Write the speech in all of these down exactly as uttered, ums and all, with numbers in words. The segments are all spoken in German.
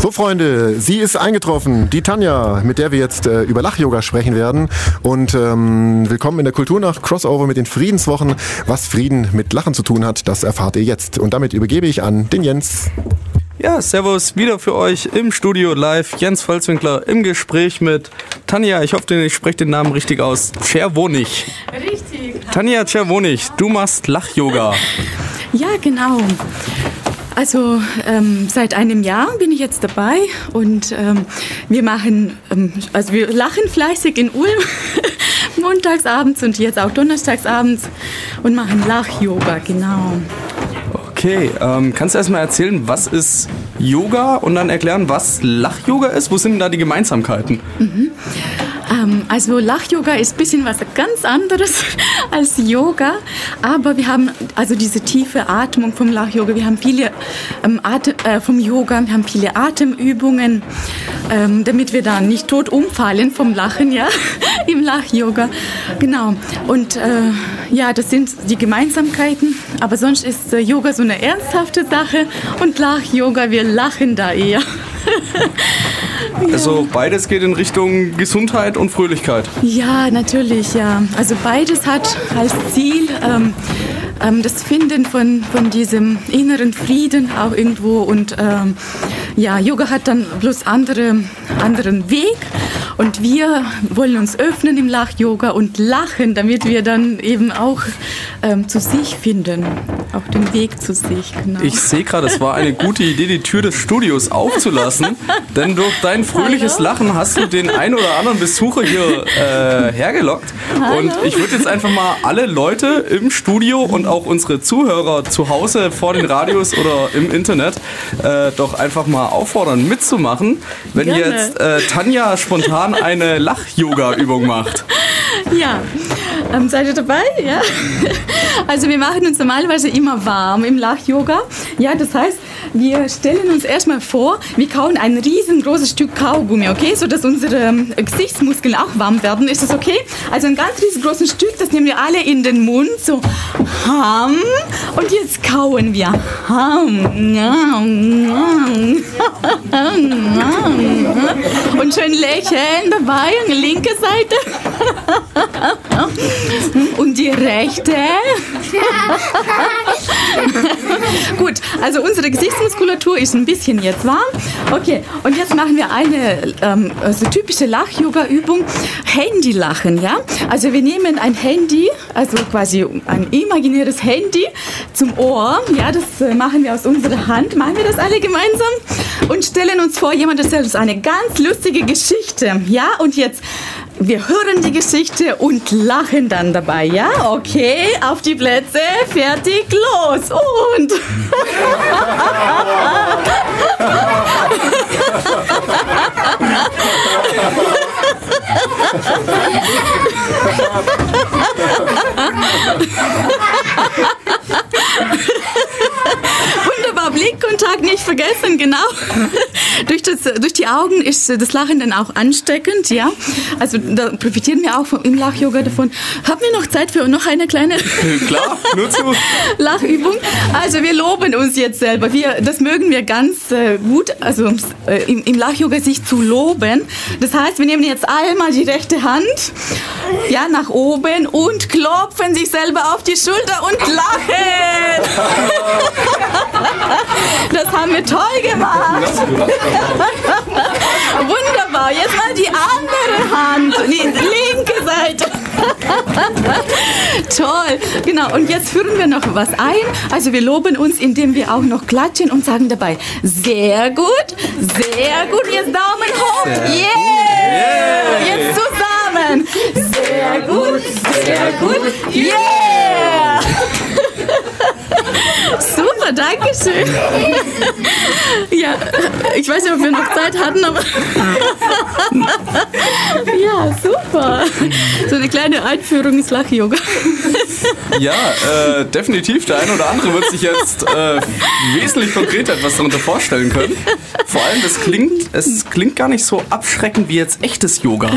So Freunde, sie ist eingetroffen, die Tanja, mit der wir jetzt äh, über Lach-Yoga sprechen werden. Und ähm, willkommen in der Kulturnacht Crossover mit den Friedenswochen. Was Frieden mit Lachen zu tun hat, das erfahrt ihr jetzt. Und damit übergebe ich an den Jens. Ja, servus, wieder für euch im Studio live. Jens Volzwinkler im Gespräch mit Tanja, ich hoffe, ich spreche den Namen richtig aus, Czerwonych. Richtig. Tanja Czerwonych, du machst Lach-Yoga. Ja, genau. Also ähm, seit einem Jahr bin ich jetzt dabei und ähm, wir machen, ähm, also wir lachen fleißig in Ulm, montagsabends und jetzt auch donnerstagsabends und machen Lach-Yoga, genau. Okay, ähm, kannst du erstmal erzählen, was ist Yoga und dann erklären, was Lach-Yoga ist? Wo sind denn da die Gemeinsamkeiten? Mhm. Ähm, also Lach-Yoga ist ein bisschen was ganz anderes als Yoga, aber wir haben also diese tiefe Atmung vom Lach-Yoga, wir haben viele ähm, Atem, äh, vom Yoga, wir haben viele Atemübungen, ähm, damit wir da nicht tot umfallen vom Lachen, ja, im Lach-Yoga. Genau, und äh, ja, das sind die Gemeinsamkeiten, aber sonst ist äh, Yoga so eine ernsthafte Sache und Lach-Yoga, wir lachen da eher. Also beides geht in Richtung Gesundheit und Fröhlichkeit. Ja, natürlich, ja. Also beides hat als Ziel ähm, ähm, das Finden von, von diesem inneren Frieden auch irgendwo. Und ähm, ja, Yoga hat dann bloß andere, anderen Weg. Und wir wollen uns öffnen im Lach-Yoga und lachen, damit wir dann eben auch ähm, zu sich finden. Auch den Weg zu sich, genau. Ich sehe gerade, es war eine gute Idee, die Tür des Studios aufzulassen. Denn durch dein fröhliches Hallo? Lachen hast du den ein oder anderen Besucher hier äh, hergelockt. Hallo? Und ich würde jetzt einfach mal alle Leute im Studio und auch unsere Zuhörer zu Hause vor den Radios oder im Internet äh, doch einfach mal auffordern, mitzumachen, wenn Gerne. jetzt äh, Tanja spontan eine Lach-Yoga-Übung macht. Ja, ähm, seid ihr dabei? Ja. Also wir machen uns normalerweise immer warm im Lach-Yoga. Ja, das heißt, wir stellen uns erstmal vor, wir kauen ein riesengroßes Stück Kaugummi, okay? So dass unsere ähm, Gesichtsmuskeln auch warm werden. Ist das okay? Also ein ganz riesengroßes Stück, das nehmen wir alle in den Mund. So, ham. Und jetzt kauen wir. Ham. Und schön lächeln dabei an der linken Seite. Und die rechte. Gut, also unsere Gesichtsmuskulatur ist ein bisschen jetzt warm. Okay, und jetzt machen wir eine ähm, also typische Lach-Yoga-Übung. Handy-Lachen, ja? Also wir nehmen ein Handy, also quasi ein imaginäres Handy zum Ohr. Ja, das äh, machen wir aus unserer Hand. Machen wir das alle gemeinsam? Und stellen uns vor, jemand erzählt uns eine ganz lustige Geschichte. Ja, und jetzt... Wir hören die Geschichte und lachen dann dabei, ja? Okay, auf die Plätze, fertig, los und... Wunderbar, Blickkontakt nicht vergessen, genau. durch, das, durch die Augen ist das Lachen dann auch ansteckend, ja. Also da profitieren wir auch vom, im Lach-Yoga davon. Haben wir noch Zeit für noch eine kleine Klar, nur zu. Lachübung? Also wir loben uns jetzt selber. Wir, das mögen wir ganz äh, gut, also äh, im, im Lach-Yoga sich zu loben. Das heißt, wir nehmen jetzt einmal die rechte Hand, ja, nach oben und klopfen sich selber auf die Schulter und lachen. Das haben wir toll gemacht. Wunderbar. Jetzt mal die andere Hand, die linke Seite. Toll. Genau. Und jetzt führen wir noch was ein. Also wir loben uns, indem wir auch noch klatschen und sagen dabei, sehr gut, sehr gut. Jetzt Daumen hoch. Yeah. yeah. Jetzt zusammen. Sehr gut, sehr gut. Yeah. Super, danke schön. Ja, ich weiß nicht, ob wir noch Zeit hatten, aber ja, super. So eine kleine Einführung ins Lach-Yoga. Ja, äh, definitiv. Der eine oder andere wird sich jetzt äh, wesentlich konkreter etwas darunter vorstellen können. Vor allem, das klingt, es klingt gar nicht so abschreckend wie jetzt echtes Yoga.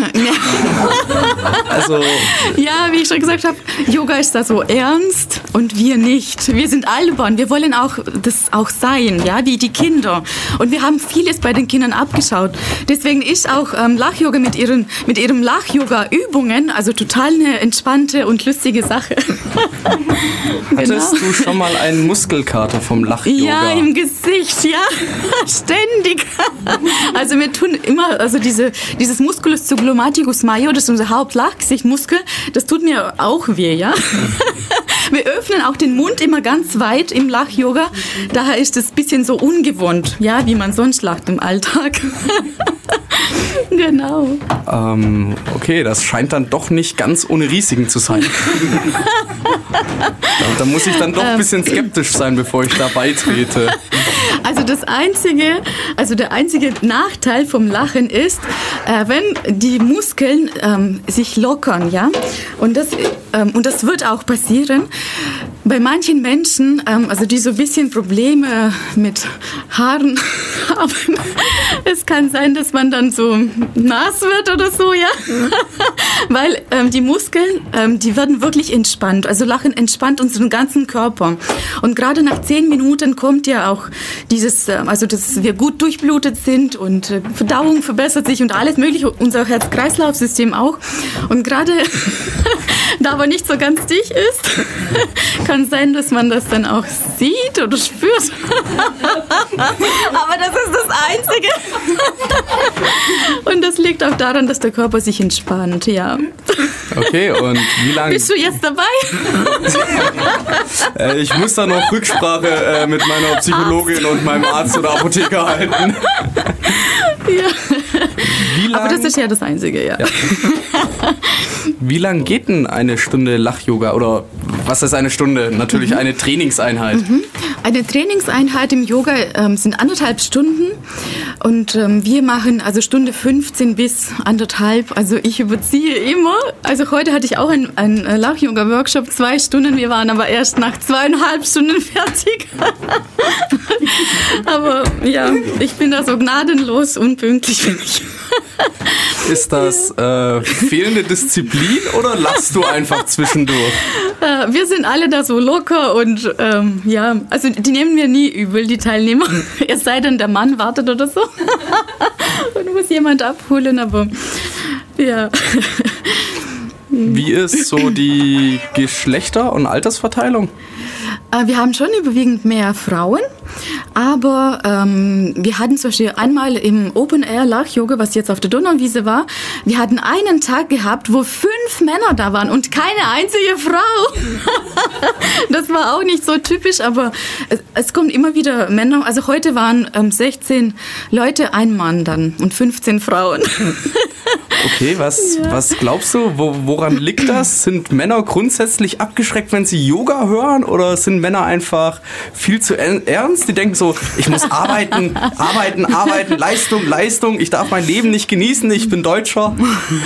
Also ja, wie ich schon gesagt habe, Yoga ist da so ernst und wir nicht. Wir sind albern, wir wir wollen auch das auch sein, ja, wie die Kinder. Und wir haben vieles bei den Kindern abgeschaut. Deswegen ist auch ähm, Lach-Yoga mit ihren mit ihrem Lach-Yoga-Übungen also total eine entspannte und lustige Sache. Hattest genau. du schon mal einen Muskelkater vom Lach-Yoga? Ja, im Gesicht, ja, ständig. Also wir tun immer, also diese, dieses Musculus subglomaticus major, das ist unser Hauptlachgesichtmuskel, das tut mir auch weh, ja. Wir öffnen auch den Mund immer ganz weit im Lach-Yoga, daher ist es ein bisschen so ungewohnt, ja, wie man sonst lacht im Alltag. Genau. Ähm, okay, das scheint dann doch nicht ganz ohne Risiken zu sein. da, da muss ich dann doch ein bisschen skeptisch sein, bevor ich da beitrete. Also das einzige, also der einzige Nachteil vom Lachen ist, äh, wenn die Muskeln ähm, sich lockern, ja, und das ähm, und das wird auch passieren. Bei manchen Menschen, ähm, also die so ein bisschen Probleme mit Haaren haben, es kann sein, dass man dann so nass wird oder so, ja, weil ähm, die Muskeln, ähm, die werden wirklich entspannt. Also Lachen entspannt unseren ganzen Körper. Und gerade nach zehn Minuten kommt ja auch dieses, äh, also dass wir gut durchblutet sind und äh, Verdauung verbessert sich und alles mögliche, unser Herz-Kreislauf-System auch. Und gerade da aber nicht so ganz dicht ist, kann sein, dass man das dann auch sieht oder spürt. Aber das ist das Einzige. Und das liegt auch daran, dass der Körper sich entspannt, ja. Okay, und wie lange... Bist du jetzt dabei? äh, ich muss da noch Rücksprache äh, mit meiner Psychologin und meinem Arzt oder Apotheker halten. Ja. Wie lang... Aber das ist ja das Einzige, ja. ja. Wie lang geht denn eine Stunde Lach-Yoga? Oder was ist eine Stunde? Natürlich mhm. eine Trainingseinheit. Mhm. Eine Trainingseinheit im Yoga ähm, sind anderthalb Stunden. Und ähm, wir machen also Stunde fünfzehn bis anderthalb. Also ich überziehe immer. Also heute hatte ich auch einen, einen Lach-Yoga-Workshop, zwei Stunden. Wir waren aber erst nach zweieinhalb Stunden fertig. Aber ja, ich bin da so gnadenlos unpünktlich, finde ich. Ist das äh, fehlende Disziplin oder lachst du einfach zwischendurch? Äh, wir sind alle da so locker und ähm, ja, also die nehmen mir nie übel, die Teilnehmer. Es sei denn, der Mann wartet oder so und muss jemand abholen, aber ja. Wie ist so die Geschlechter- und Altersverteilung? Wir haben schon überwiegend mehr Frauen, aber ähm, wir hatten zum Beispiel einmal im Open-Air-Lach-Yoga, was jetzt auf der Donauwiese war, wir hatten einen Tag gehabt, wo fünf Männer da waren und keine einzige Frau. Das war auch nicht so typisch, aber es, es kommen immer wieder Männer. Also heute waren ähm, sechzehn Leute, ein Mann dann und fünfzehn Frauen. Okay, was, ja. was glaubst du, wo, woran liegt das? Sind Männer grundsätzlich abgeschreckt, wenn sie Yoga hören, oder sind Männer einfach viel zu ernst? Die denken so, ich muss arbeiten, arbeiten, arbeiten, Leistung, Leistung, ich darf mein Leben nicht genießen, ich bin Deutscher.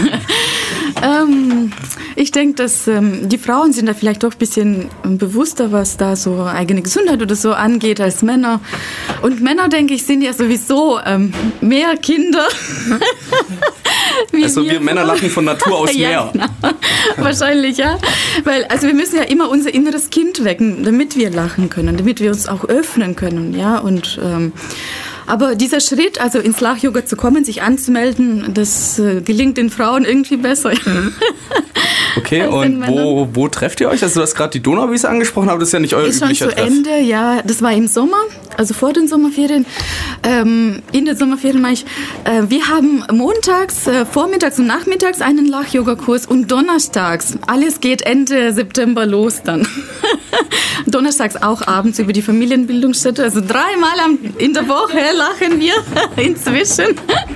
ähm, ich denke, dass ähm, die Frauen sind da vielleicht doch ein bisschen bewusster, was da so eigene Gesundheit oder so angeht, als Männer. Und Männer, denke ich, sind ja sowieso ähm, mehr Kinder. Wie also wir, wir Männer lachen von Natur aus ja, mehr. Genau. Wahrscheinlich, ja. Weil, also wir müssen ja immer unser inneres Kind wecken, damit wir lachen können, damit wir uns auch öffnen können, ja. Und ähm, aber dieser Schritt, also ins Lach-Yoga zu kommen, sich anzumelden, das äh, gelingt den Frauen irgendwie besser. Okay, und wo, wo trefft ihr euch? Also du hast gerade die Donauwiese angesprochen, aber das ist ja nicht euer ist üblicher Treff. Ist schon zu Ende, ja. Das war im Sommer, also vor den Sommerferien. Ähm, in den Sommerferien meine ich, äh, wir haben montags, äh, vormittags und nachmittags einen Lach-Yoga-Kurs und donnerstags. Alles geht Ende September los dann. Donnerstags auch abends über die Familienbildungsstätte. Also dreimal am, in der Woche lachen wir inzwischen.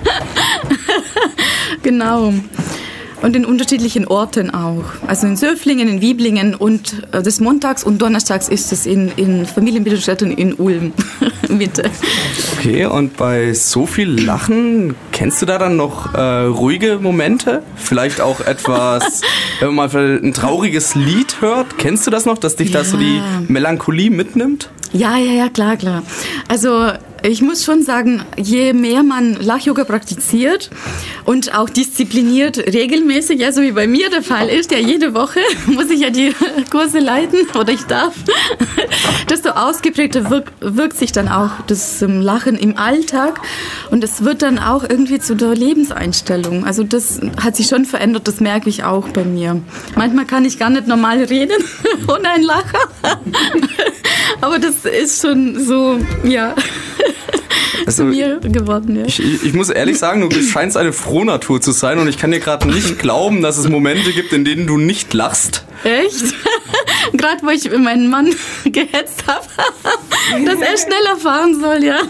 Genau. Und in unterschiedlichen Orten auch. Also in Söflingen, in Wieblingen und äh, des Montags und Donnerstags ist es in, in Familienbildungsstätten in Ulm. Mitte. Okay, und bei so viel Lachen, kennst du da dann noch äh, ruhige Momente? Vielleicht auch etwas, wenn man mal ein trauriges Lied hört. Kennst du das noch, dass dich ja. da so die Melancholie mitnimmt? Ja, ja, ja, klar, klar. Also ich muss schon sagen, je mehr man Lach-Yoga praktiziert und auch diszipliniert regelmäßig, ja, so wie bei mir der Fall ist, ja, jede Woche muss ich ja die Kurse leiten oder ich darf, desto ausgeprägter wirkt, wirkt sich dann auch das Lachen im Alltag und es wird dann auch irgendwie zu der Lebenseinstellung. Also das hat sich schon verändert, das merke ich auch bei mir. Manchmal kann ich gar nicht normal reden ohne einen Lacher, aber das ist schon so, ja, also, zu mir geworden. Ja. Ich, ich muss ehrlich sagen, du scheinst eine Frohnatur zu sein und ich kann dir gerade nicht glauben, dass es Momente gibt, in denen du nicht lachst. Echt? Gerade wo ich meinen Mann gehetzt habe, dass er schneller fahren soll, ja.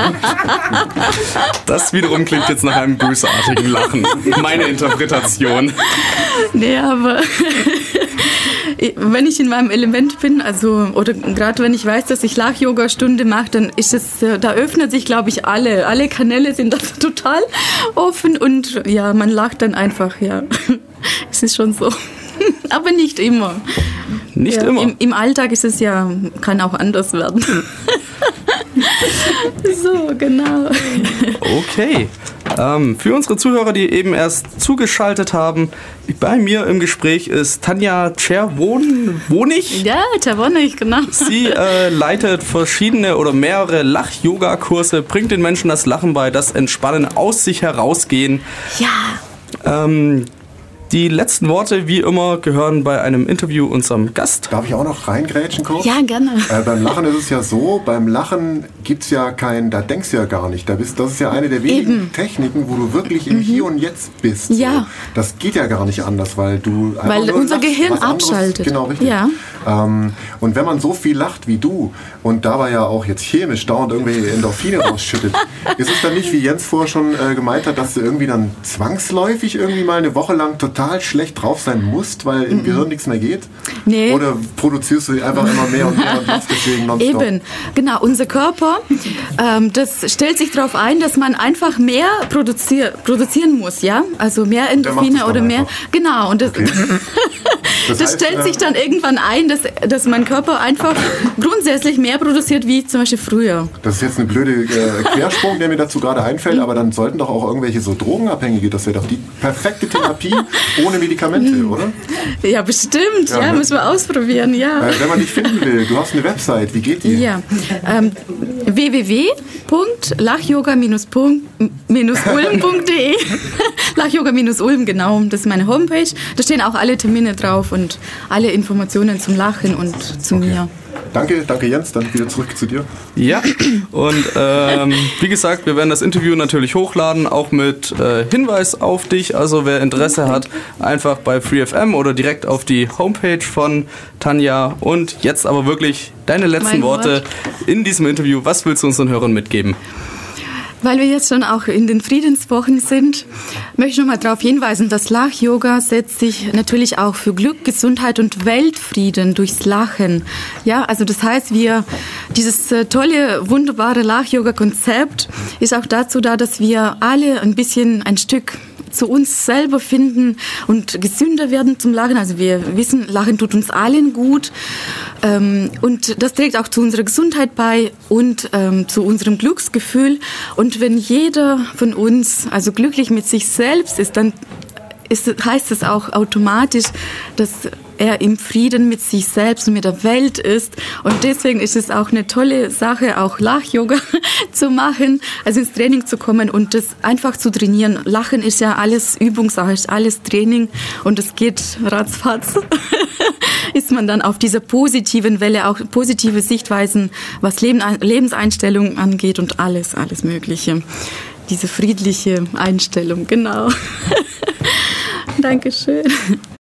Das wiederum klingt jetzt nach einem bösartigen Lachen. Meine Interpretation. Nee, aber wenn ich in meinem Element bin, also oder gerade wenn ich weiß, dass ich Lach-Yoga-Stunde mache, dann ist es, da öffnet sich, glaube ich, alle, alle Kanäle sind da total offen und ja, man lacht dann einfach, ja. Es ist schon so. Aber nicht immer. Nicht ja, immer? Im, Im Alltag ist es ja, kann auch anders werden. So, genau. Okay. Ähm, für unsere Zuhörer, die eben erst zugeschaltet haben, bei mir im Gespräch ist Tanja Czerwonig. Ja, Czerwonig, genau. Sie äh, leitet verschiedene oder mehrere Lach-Yoga-Kurse, bringt den Menschen das Lachen bei, das Entspannen, aus sich herausgehen. Ja. Ähm, Die letzten Worte, wie immer, gehören bei einem Interview unserem Gast. Darf ich auch noch reingrätschen kurz? Ja, gerne. Äh, beim Lachen ist es ja so, beim Lachen gibt es ja kein, da denkst du ja gar nicht. Da bist, das ist ja eine der wenigen Eben. Techniken, wo du wirklich im mhm. Hier und Jetzt bist. Ja. So. Das geht ja gar nicht anders, weil du einfach Weil nur unser lachst, Gehirn was anderes, abschaltet. Genau, richtig. Ja. Ähm, und wenn man so viel lacht wie du und dabei ja auch jetzt chemisch dauernd irgendwelche Endorphine rausschüttet, ist es dann nicht, wie Jens vorher schon äh, gemeint hat, dass du irgendwie dann zwangsläufig irgendwie mal eine Woche lang total schlecht drauf sein musst, weil im mhm. Gehirn nichts mehr geht? Nee. Oder produzierst du einfach immer mehr und mehr und lachst deswegen nonstop? Eben, genau. Unser Körper, ähm, das stellt sich darauf ein, dass man einfach mehr produzier produzieren muss, ja? Also mehr Endorphine oder mehr. Einfach. Genau. Und das, okay. das, das heißt, stellt äh, sich dann irgendwann ein, dass, dass mein Körper einfach grundsätzlich mehr produziert wie zum Beispiel früher. Das ist jetzt eine blöde äh, Quersprung, der mir dazu gerade einfällt, aber dann sollten doch auch irgendwelche so Drogenabhängige, das wäre doch die perfekte Therapie ohne Medikamente, oder? Ja, bestimmt. Ja, Ja, ja ne? müssen wir ausprobieren, ja. Äh, wenn man dich finden will, du hast eine Website, wie geht die? Ja, ähm, w w w punkt lachyoga ulm punkt d e Lachyoga Ulm, genau, das ist meine Homepage. Da stehen auch alle Termine drauf und alle Informationen zum Lachen und zu Okay. mir. Danke, danke Jens, dann wieder zurück zu dir. Ja, und ähm, wie gesagt, wir werden das Interview natürlich hochladen, auch mit äh, Hinweis auf dich. Also wer Interesse hat, einfach bei FreeFM oder direkt auf die Homepage von Tanja. Und jetzt aber wirklich deine letzten Mein Worte Wort. in diesem Interview. Was willst du unseren Hörern mitgeben? Weil wir jetzt schon auch in den Friedenswochen sind, möchte ich noch mal darauf hinweisen, das Lach-Yoga setzt sich natürlich auch für Glück, Gesundheit und Weltfrieden durchs Lachen. Ja, also das heißt, wir, dieses äh, tolle, wunderbare Lach-Yoga-Konzept ist auch dazu da, dass wir alle ein bisschen ein Stück zu uns selber finden und gesünder werden zum Lachen. Also wir wissen, Lachen tut uns allen gut. Ähm, und das trägt auch zu unserer Gesundheit bei und ähm, zu unserem Glücksgefühl. Und wenn jeder von uns also glücklich mit sich selbst ist, dann ist, heißt es auch automatisch, dass er im Frieden mit sich selbst und mit der Welt ist. Und deswegen ist es auch eine tolle Sache, auch Lach-Yoga zu machen, also ins Training zu kommen und das einfach zu trainieren. Lachen ist ja alles Übungssache, ist alles Training und es geht ratzfatz. Ist man dann auf dieser positiven Welle, auch positive Sichtweisen, was Leben, Lebenseinstellungen angeht und alles, alles Mögliche. Diese friedliche Einstellung, genau. Dankeschön.